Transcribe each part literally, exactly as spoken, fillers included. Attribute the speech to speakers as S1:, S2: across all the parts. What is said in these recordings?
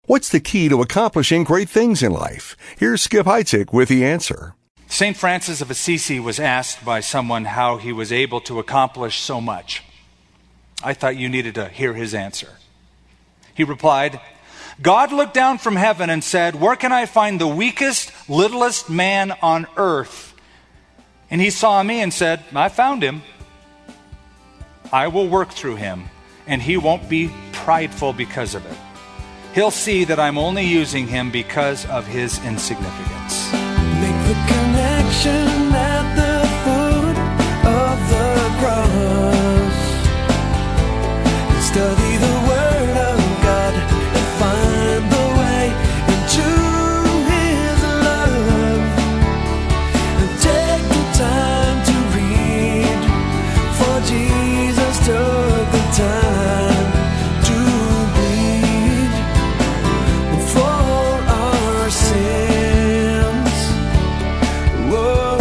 S1: What's the key to accomplishing great things in life? Here's Skip Heitzig with the answer.
S2: Saint Francis of Assisi was asked by someone how he was able to accomplish so much. I thought you needed to hear his answer. He replied, God looked down from heaven and said, where can I find the weakest, littlest man on earth? And he saw me and said, I found him. I will work through him, and he won't be prideful because of it. He'll see that I'm only using him because of his insignificance.
S3: Make the connection at the foot of the cross. Study the word of God and find the way into his love. And take the time to read, for Jesus took the time to bleed for our sins. Whoa,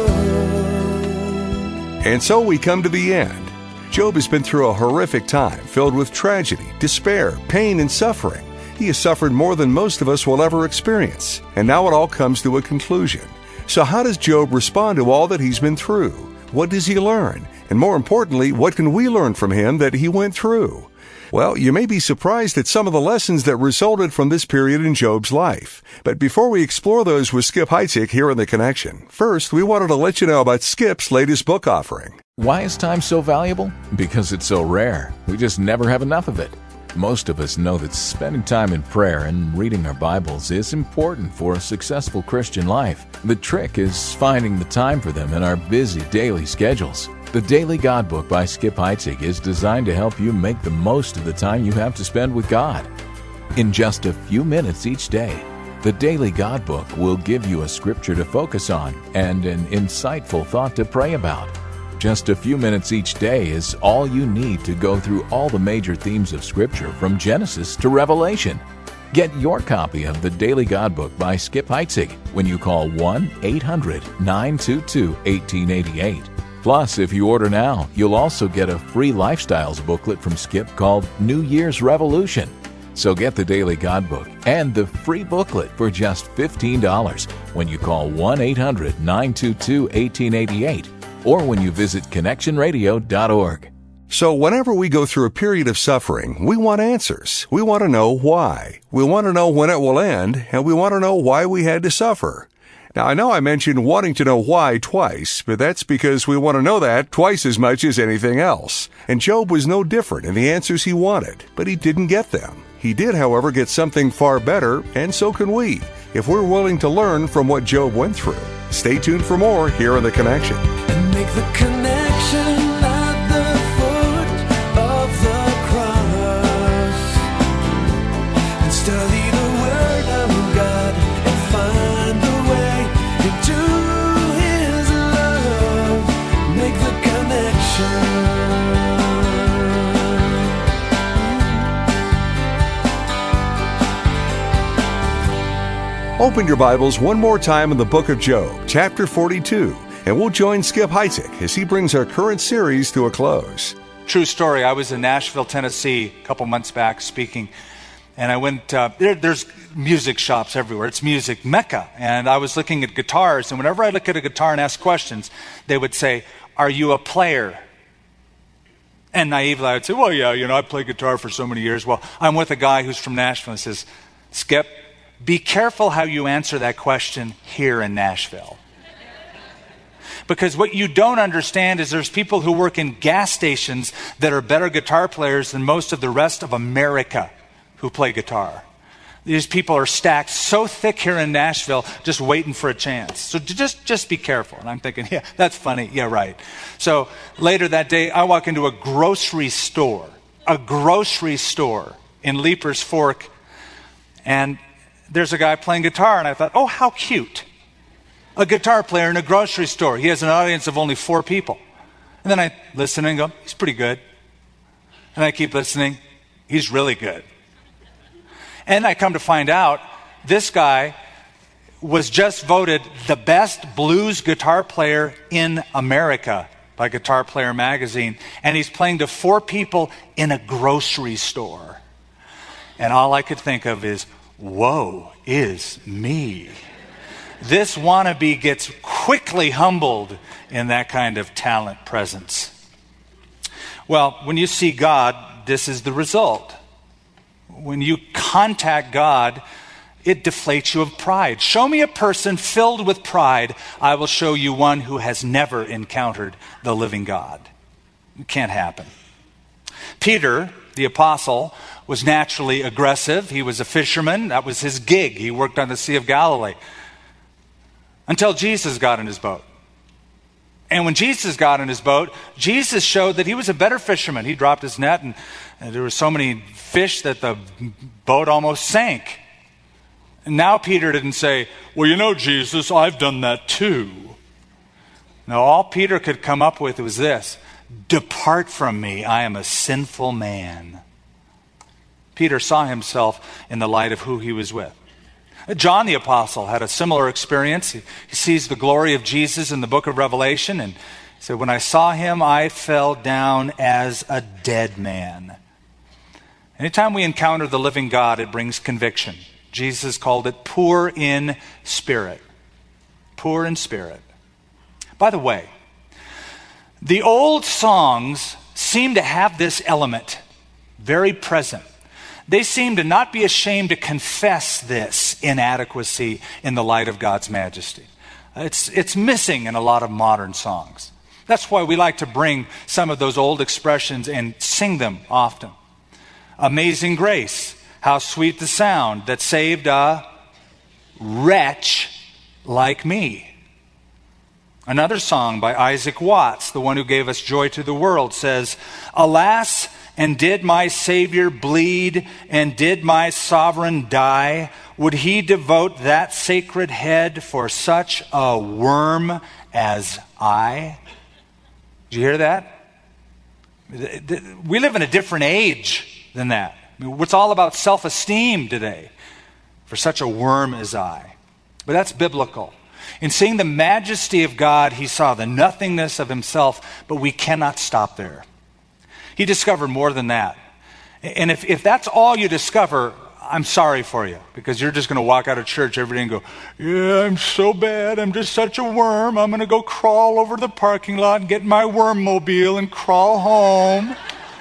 S3: whoa.
S1: And so we come to the end. Job has been through a horrific time filled with tragedy, despair, pain, and suffering. He has suffered more than most of us will ever experience. And now it all comes to a conclusion. So how does Job respond to all that he's been through? What does he learn? And more importantly, what can we learn from him that he went through? Well, you may be surprised at some of the lessons that resulted from this period in Job's life. But before we explore those with Skip Heitzig here in The Connection, first, we wanted to let you know about Skip's latest book offering.
S4: Why is time so valuable? Because it's so rare. We just never have enough of it. Most of us know that spending time in prayer and reading our Bibles is important for a successful Christian life. The trick is finding the time for them in our busy daily schedules. The Daily God Book by Skip Heitzig is designed to help you make the most of the time you have to spend with God. In just a few minutes each day, the Daily God Book will give you a scripture to focus on and an insightful thought to pray about. Just a few minutes each day is all you need to go through all the major themes of Scripture from Genesis to Revelation. Get your copy of the Daily God Book by Skip Heitzig when you call one eight hundred nine two two one eight eight eight. Plus, if you order now, you'll also get a free Lifestyles booklet from Skip called New Year's Revolution. So get the Daily God Book and the free booklet for just fifteen dollars when you call one eight hundred nine two two one eight eight eight. or when you visit connection radio dot org.
S1: So whenever we go through a period of suffering, we want answers. We want to know why. We want to know when it will end, and we want to know why we had to suffer. Now, I know I mentioned wanting to know why twice, but that's because we want to know that twice as much as anything else. And Job was no different in the answers he wanted, but he didn't get them. He did, however, get something far better, and so can we, if we're willing to learn from what Job went through. Stay tuned for more here on The Connection.
S3: And make the connection at the foot of the cross. And study the word of God and find the way into his love. Make the connection.
S1: Open your Bibles one more time in the book of Job, chapter forty-two, and we'll join Skip Heitzig as he brings our current series to a close.
S2: True story. I was in Nashville, Tennessee a couple months back speaking, and I went, uh, there, there's music shops everywhere. It's music mecca. And I was looking at guitars, and whenever I look at a guitar and ask questions, they would say, "Are you a player?" And naively I would say, "Well, yeah, you know, I played guitar for so many years." Well, I'm with a guy who's from Nashville and says, "Skip, be careful how you answer that question here in Nashville." Because what you don't understand is there's people who work in gas stations that are better guitar players than most of the rest of America who play guitar. These people are stacked so thick here in Nashville, just waiting for a chance. So just, just be careful. And I'm thinking, yeah, that's funny. Yeah, right. So later that day, I walk into a grocery store, a grocery store in Leaper's Fork, and there's a guy playing guitar, and I thought, oh, how cute. A guitar player in a grocery store. He has an audience of only four people. And then I listen and go, he's pretty good. And I keep listening, he's really good. And I come to find out, this guy was just voted the best blues guitar player in America by Guitar Player magazine. And he's playing to four people in a grocery store. And all I could think of is, woe is me. This wannabe gets quickly humbled in that kind of talent presence. Well, when you see God, this is the result. When you contact God, it deflates you of pride. Show me a person filled with pride, I will show you one who has never encountered the living God. It can't happen. Peter, the apostle, was naturally aggressive. He was a fisherman. That was his gig. He worked on the Sea of Galilee. Until Jesus got in his boat. And when Jesus got in his boat, Jesus showed that he was a better fisherman. He dropped his net, and, and there were so many fish that the boat almost sank. And now Peter didn't say, well, you know, Jesus, I've done that too. No, all Peter could come up with was this: depart from me, I am a sinful man. Peter saw himself in the light of who he was with. John the Apostle had a similar experience. He, he sees the glory of Jesus in the book of Revelation, and he said, when I saw him, I fell down as a dead man. Anytime we encounter the living God, it brings conviction. Jesus called it poor in spirit. Poor in spirit. By the way, the old songs seem to have this element very present. They seem to not be ashamed to confess this inadequacy in the light of God's majesty. It's, it's missing in a lot of modern songs. That's why we like to bring some of those old expressions and sing them often. Amazing grace, how sweet the sound that saved a wretch like me. Another song by Isaac Watts, the one who gave us Joy to the World, says, alas, and did my Savior bleed, and did my sovereign die? Would he devote that sacred head for such a worm as I? Did you hear that? We live in a different age than that. I mean, it's all about self-esteem today. For such a worm as I. But that's biblical. In seeing the majesty of God, he saw the nothingness of himself, but we cannot stop there. He discovered more than that. And if, if that's all you discover, I'm sorry for you, because you're just going to walk out of church every day and go, yeah, I'm so bad. I'm just such a worm. I'm going to go crawl over to the parking lot and get my wormmobile and crawl home.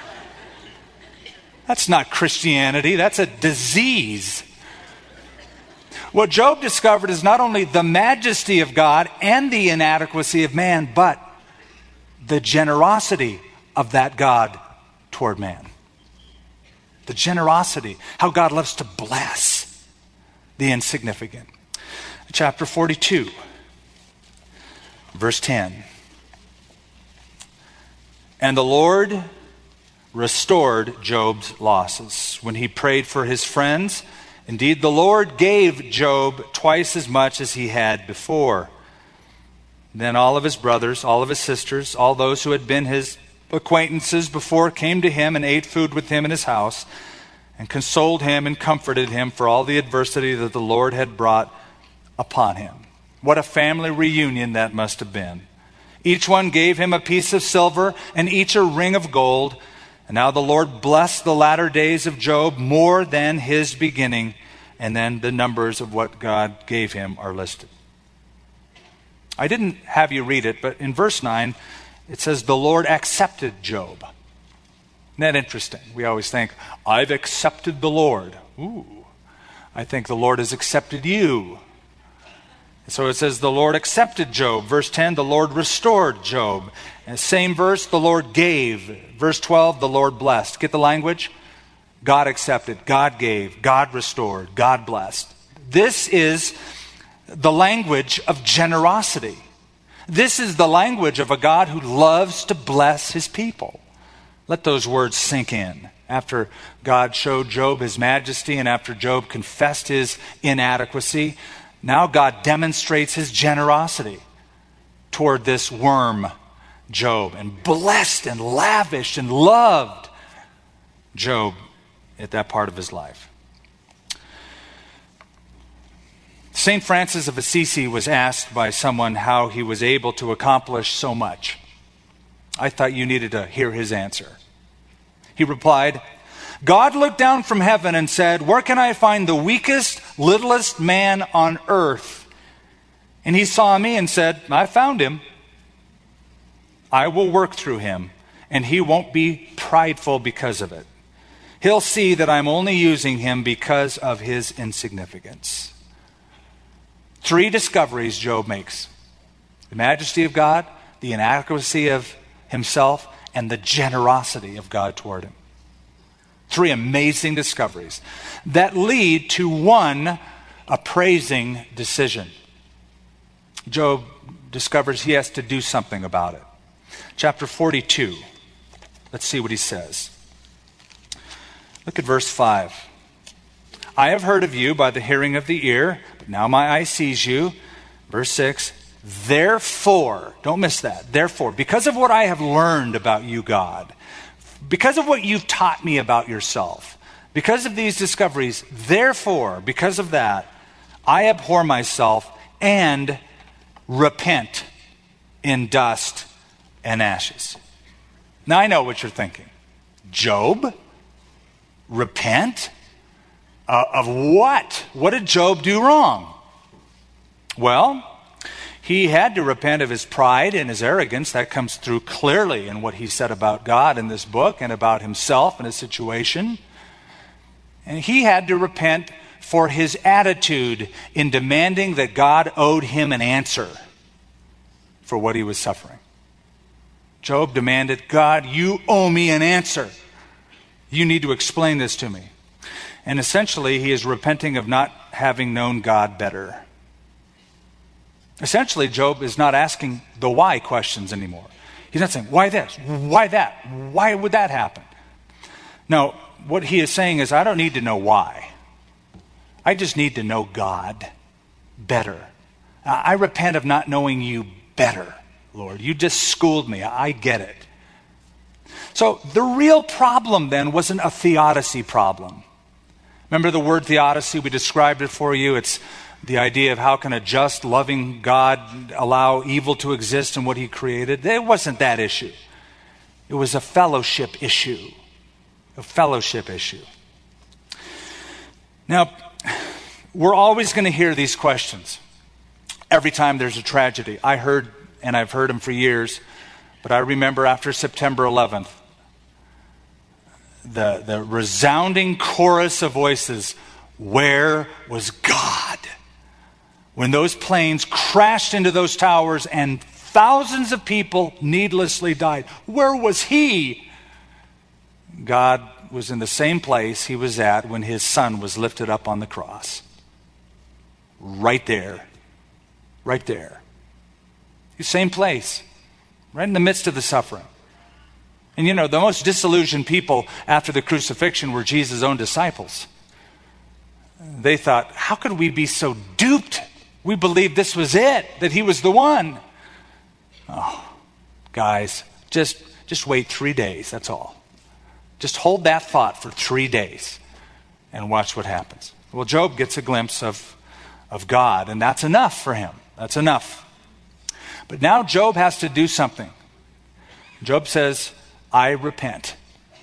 S2: That's not Christianity. That's a disease. What Job discovered is not only the majesty of God and the inadequacy of man, but the generosity of that God toward man. The generosity, how God loves to bless the insignificant. Chapter forty-two, verse ten. And the Lord restored Job's losses when he prayed for his friends. Indeed, the Lord gave Job twice as much as he had before. Then all of his brothers, all of his sisters, all those who had been his acquaintances before came to him and ate food with him in his house and consoled him and comforted him for all the adversity that the Lord had brought upon him. What a family reunion that must have been. Each one gave him a piece of silver and each a ring of gold. And now the Lord blessed the latter days of Job more than his beginning. And then the numbers of what God gave him are listed. I didn't have you read it, but in verse nine, it says the Lord accepted Job. Isn't that interesting? We always think, I've accepted the Lord. Ooh, I think the Lord has accepted you. So it says the Lord accepted Job. Verse ten, the Lord restored Job. And same verse, the Lord gave. Verse twelve, the Lord blessed. Get the language? God accepted, God gave, God restored, God blessed. This is the language of generosity. This is the language of a God who loves to bless his people. Let those words sink in. After God showed Job his majesty and after Job confessed his inadequacy, now God demonstrates his generosity toward this worm, Job, and blessed and lavished and loved Job at that part of his life. Saint Francis of Assisi was asked by someone how he was able to accomplish so much. I thought you needed to hear his answer. He replied, God looked down from heaven and said, where can I find the weakest, littlest man on earth? And he saw me and said, I found him. I will work through him, and he won't be prideful because of it. He'll see that I'm only using him because of his insignificance. Three discoveries Job makes: the majesty of God, the inadequacy of himself, and the generosity of God toward him. Three amazing discoveries that lead to one appraising decision. Job discovers he has to do something about it. Chapter forty-two. Let's see what he says. Look at verse five. I have heard of you by the hearing of the ear, but now my eye sees you. Verse six. Therefore, don't miss that. Therefore, because of what I have learned about you, God, because of what you've taught me about yourself, because of these discoveries, therefore, because of that, I abhor myself and repent in dust and ashes. Now I know what you're thinking. Job? Repent? Uh, of what? What did Job do wrong? Well, he had to repent of his pride and his arrogance. That comes through clearly in what he said about God in this book and about himself and his situation. And he had to repent for his attitude in demanding that God owed him an answer for what he was suffering. Job demanded, God, you owe me an answer. You need to explain this to me. And essentially, he is repenting of not having known God better. Essentially, Job is not asking the why questions anymore. He's not saying, why this? Why that? Why would that happen? No, what he is saying is, I don't need to know why. I just need to know God better. I repent of not knowing you better, Lord. You just schooled me. I get it. So the real problem then wasn't a theodicy problem. Remember the word theodicy? We described it for you. It's the idea of how can a just, loving God allow evil to exist in what he created. It wasn't that issue. It was a fellowship issue. A fellowship issue. Now, we're always going to hear these questions every time there's a tragedy. I heard, and I've heard them for years, but I remember after September eleventh, the, the resounding chorus of voices, where was God? When those planes crashed into those towers and thousands of people needlessly died, where was he? God was in the same place he was at when his son was lifted up on the cross. Right there. Right there. The same place. Right in the midst of the suffering. And you know, the most disillusioned people after the crucifixion were Jesus' own disciples. They thought, how could we be so duped? We believed this was it, that he was the one. Oh, guys, just, just wait three days, that's all. Just hold that thought for three days and watch what happens. Well, Job gets a glimpse of, of God, and that's enough for him. That's enough. But now Job has to do something. Job says, I repent.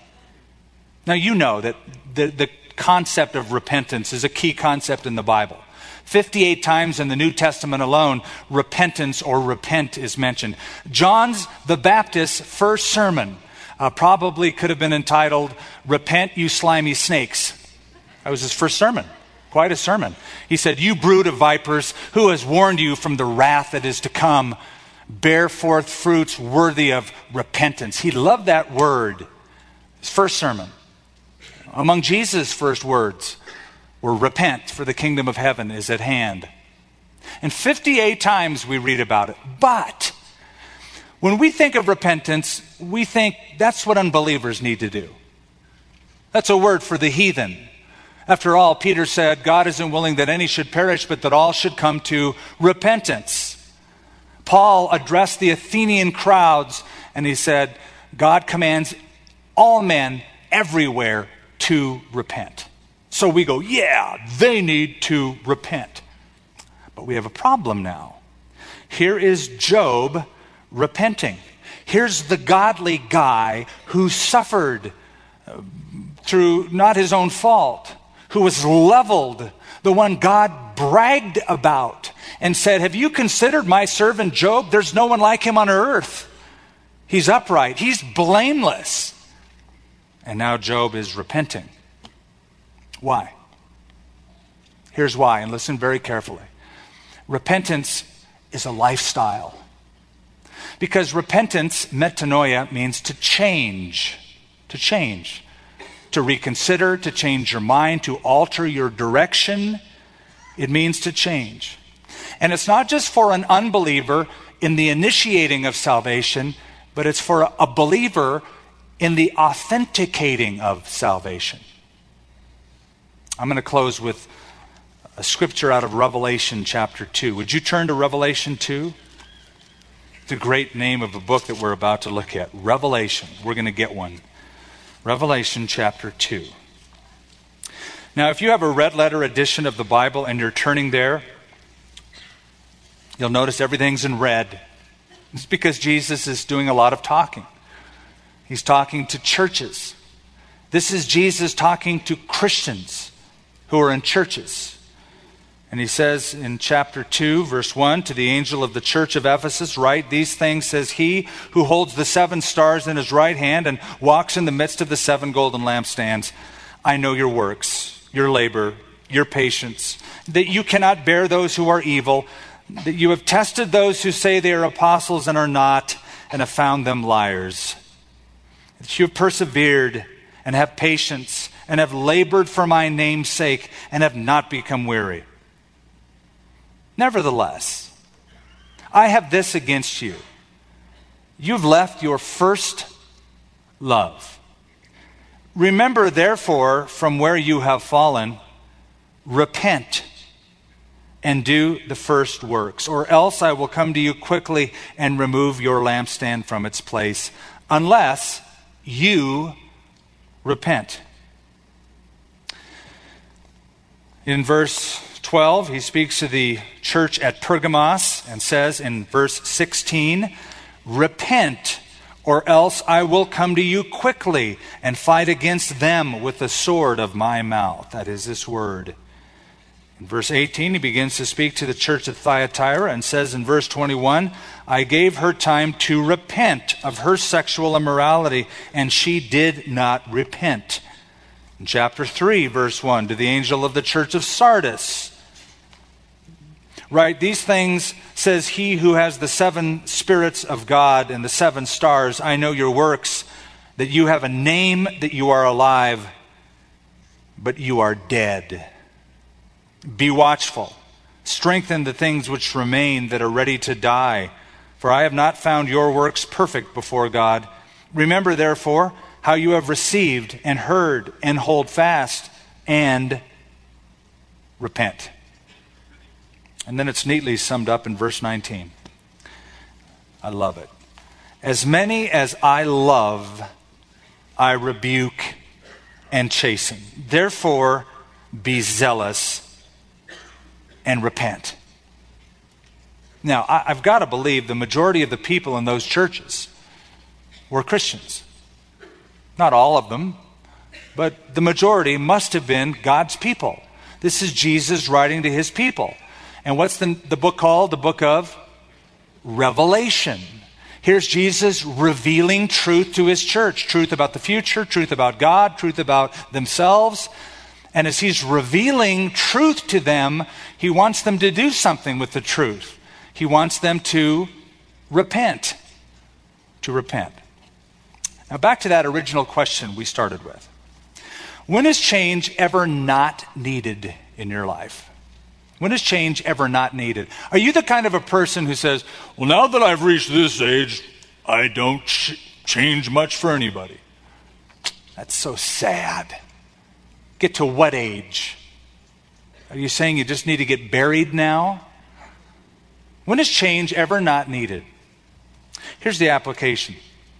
S2: Now you know that the, the concept of repentance is a key concept in the Bible. fifty-eight times in the New Testament alone, repentance or repent is mentioned. John's the Baptist's first sermon uh, probably could have been entitled, Repent, You Slimy Snakes. That was his first sermon. Quite a sermon. He said, you brood of vipers, who has warned you from the wrath that is to come? Bear forth fruits worthy of repentance. He loved that word. His first sermon. Among Jesus' first words were, repent, for the kingdom of heaven is at hand. And fifty-eight times we read about it. But when we think of repentance, we think that's what unbelievers need to do. That's a word for the heathen. After all, Peter said, God isn't willing that any should perish, but that all should come to repentance. Paul addressed the Athenian crowds, and he said, God commands all men everywhere to repent. So we go, yeah, they need to repent. But we have a problem now. Here is Job repenting. Here's the godly guy who suffered through not his own fault, who was leveled, the one God bragged about and said, have you considered my servant Job? There's no one like him on earth. He's upright. He's blameless. And now Job is repenting. Why? Here's why, and listen very carefully. Repentance is a lifestyle. Because repentance, metanoia, means to change. To change. To reconsider, to change your mind, to alter your direction. It means to change. And it's not just for an unbeliever in the initiating of salvation, but it's for a believer in the authenticating of salvation. I'm going to close with a scripture out of Revelation chapter two. Would you turn to Revelation two? It's a great name of a book that we're about to look at. Revelation. We're going to get one. Revelation chapter two. Now, if you have a red letter edition of the Bible and you're turning there, you'll notice everything's in red. It's because Jesus is doing a lot of talking. He's talking to churches. This is Jesus talking to Christians who are in churches. And he says in chapter two, verse one, to the angel of the church of Ephesus, write these things, says he who holds the seven stars in his right hand and walks in the midst of the seven golden lampstands. I know your works, your labor, your patience, that you cannot bear those who are evil, that you have tested those who say they are apostles and are not, and have found them liars. That you have persevered and have patience and have labored for my name's sake and have not become weary. Nevertheless, I have this against you. You've left your first love. Remember, therefore, from where you have fallen, repent and do the first works, or else I will come to you quickly and remove your lampstand from its place, unless you repent. In verse twelve, he speaks to the church at Pergamos and says in verse sixteen, repent, or else I will come to you quickly and fight against them with the sword of my mouth. That is this word. In verse eighteen, he begins to speak to the church at Thyatira and says in verse twenty-one, I gave her time to repent of her sexual immorality, and she did not repent. In chapter three, verse one, to the angel of the church of Sardis, right, these things says he who has the seven spirits of God and the seven stars. I know your works, that you have a name, that you are alive, but you are dead. Be watchful. Strengthen the things which remain that are ready to die. For I have not found your works perfect before God. Remember, therefore, how you have received and heard, and hold fast and repent. And then it's neatly summed up in verse nineteen. I love it. As many as I love, I rebuke and chasten. Therefore, be zealous and repent. Now, I've got to believe the majority of the people in those churches were Christians. Not all of them, but the majority must have been God's people. This is Jesus writing to his people. And what's the, the book called? The book of Revelation. Here's Jesus revealing truth to his church. Truth about the future, truth about God, truth about themselves. And as he's revealing truth to them, he wants them to do something with the truth. He wants them to repent. To repent. Now back to that original question we started with. When is change ever not needed in your life? When is change ever not needed? Are you the kind of a person who says, well, now that I've reached this age, I don't ch- change much for anybody? That's so sad. Get to what age? Are you saying you just need to get buried now? When is change ever not needed? Here's the application.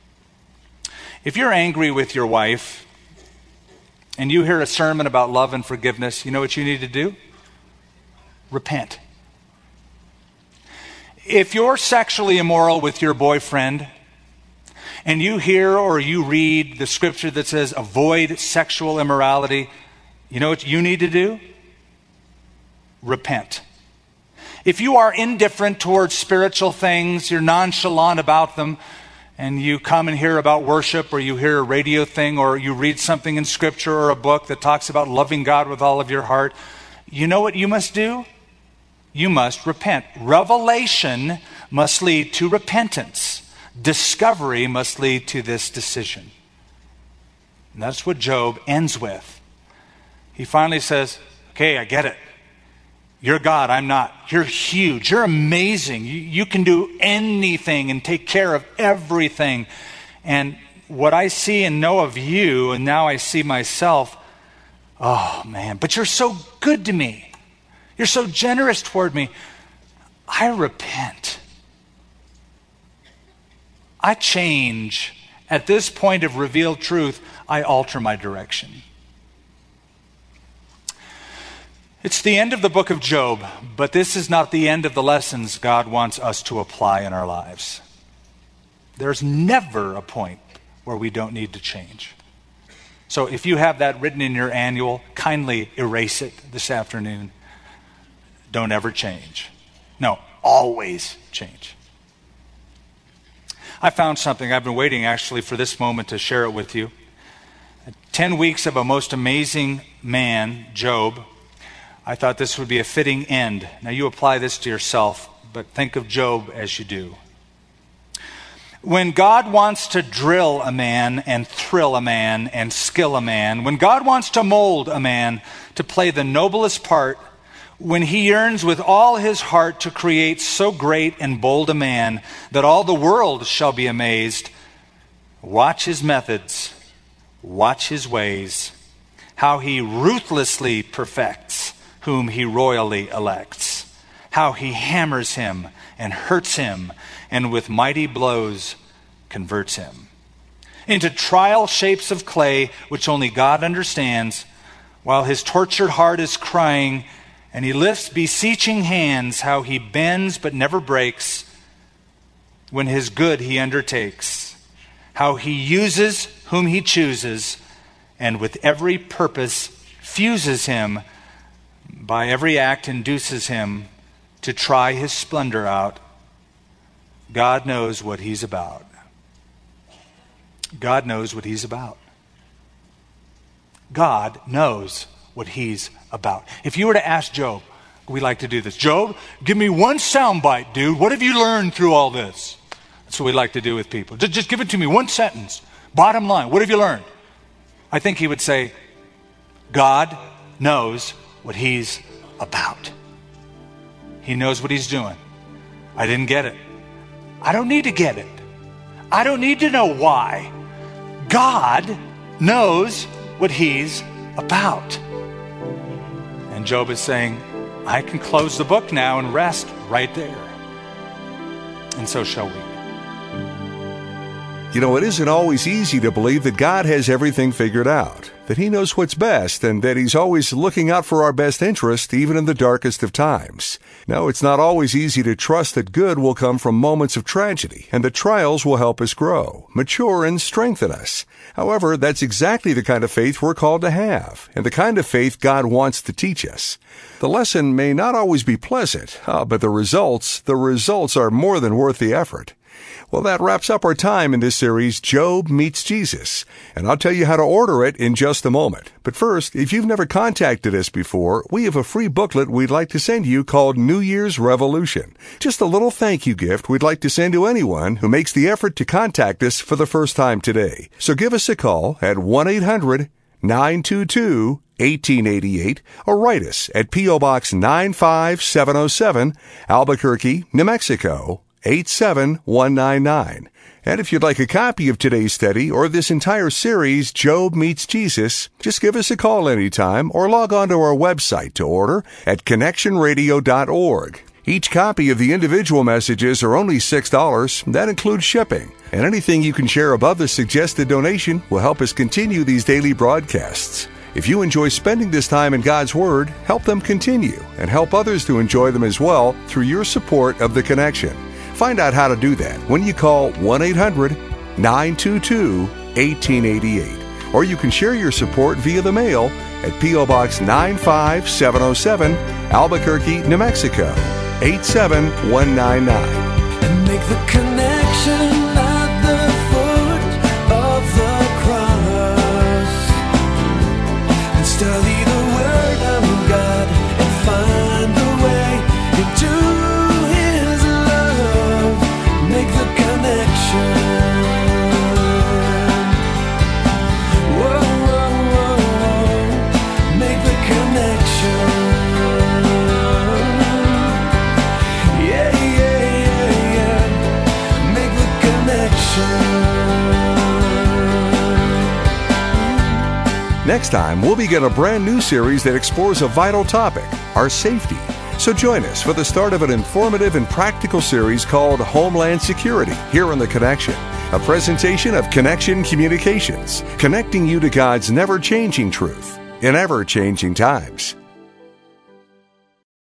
S2: If you're angry with your wife and you hear a sermon about love and forgiveness, you know what you need to do? Repent. If you're sexually immoral with your boyfriend and you hear or you read the scripture that says avoid sexual immorality, you know what you need to do? Repent. If you are indifferent towards spiritual things, you're nonchalant about them, and you come and hear about worship, or you hear a radio thing, or you read something in scripture or a book that talks about loving God with all of your heart, you know what you must do? You must repent. Revelation must lead to repentance. Discovery must lead to this decision. And that's what Job ends with. He finally says, okay, I get it. You're God, I'm not. You're huge. You're amazing. You, you can do anything and take care of everything. And what I see and know of you, and now I see myself, oh man, but you're so good to me. You're so generous toward me. I repent. I change. At this point of revealed truth, I alter my direction. It's the end of the book of Job, but this is not the end of the lessons God wants us to apply in our lives. There's never a point where we don't need to change. So if you have that written in your annual, kindly erase it this afternoon. Don't ever change. No, always change. I found something. I've been waiting actually for this moment to share it with you. Ten weeks of a most amazing man, Job. I thought this would be a fitting end. Now you apply this to yourself, but think of Job as you do. When God wants to drill a man and thrill a man and skill a man, when God wants to mold a man to play the noblest part, when he yearns with all his heart to create so great and bold a man that all the world shall be amazed, watch his methods, watch his ways, how he ruthlessly perfects whom he royally elects, how he hammers him and hurts him, and with mighty blows converts him into trial shapes of clay, which only God understands, while his tortured heart is crying, and he lifts beseeching hands, how he bends but never breaks, when his good he undertakes, how he uses whom he chooses, and with every purpose fuses him, by every act induces him to try his splendor out. God knows what he's about. God knows what he's about. God knows what he's about. If you were to ask Job, we like to do this. Job, give me one soundbite, dude. What have you learned through all this? That's what we like to do with people. Just, just give it to me, one sentence. Bottom line, what have you learned? I think he would say, God knows what he's about. He knows what he's doing. I didn't get it. I don't need to get it. I don't need to know why. God knows what he's about. And Job is saying, I can close the book now and rest right there. And so shall we.
S1: You know, it isn't always easy to believe that God has everything figured out, that he knows what's best, and that he's always looking out for our best interest, even in the darkest of times. No, it's not always easy to trust that good will come from moments of tragedy, and that trials will help us grow, mature, and strengthen us. However, that's exactly the kind of faith we're called to have, and the kind of faith God wants to teach us. The lesson may not always be pleasant, uh, but the results, the results are more than worth the effort. Well, that wraps up our time in this series, Job Meets Jesus. And I'll tell you how to order it in just a moment. But first, if you've never contacted us before, we have a free booklet we'd like to send you called New Year's Revolution. Just a little thank you gift we'd like to send to anyone who makes the effort to contact us for the first time today. So give us a call at one eight hundred nine two two eighteen eighty-eight or write us at P O Box nine five seven oh seven, Albuquerque, New Mexico, eight seven one nine nine. And if you'd like a copy of today's study or this entire series, Job Meets Jesus, just give us a call anytime or log on to our website to order at connection radio dot org. Each copy of the individual messages are only six dollars. That includes shipping. And anything you can share above the suggested donation will help us continue these daily broadcasts. If you enjoy spending this time in God's Word, help them continue and help others to enjoy them as well through your support of The Connection. Find out how to do that when you call one eight hundred nine two two, one eight eight eight. Or you can share your support via the mail at P O. Box nine five seven oh seven, Albuquerque, New Mexico, eight seven one nine nine.
S3: And make the connection at the foot of the cross, and study the Word of God and find the way into His love. Make the connection. Whoa, whoa, whoa, whoa. Make the connection. Yeah, yeah, yeah, yeah. Make the connection.
S1: Next time, we'll begin a brand new series that explores a vital topic, our safety. So join us for the start of an informative and practical series called Homeland Security here on The Connection, a presentation of Connection Communications, connecting you to God's never-changing truth in ever-changing times.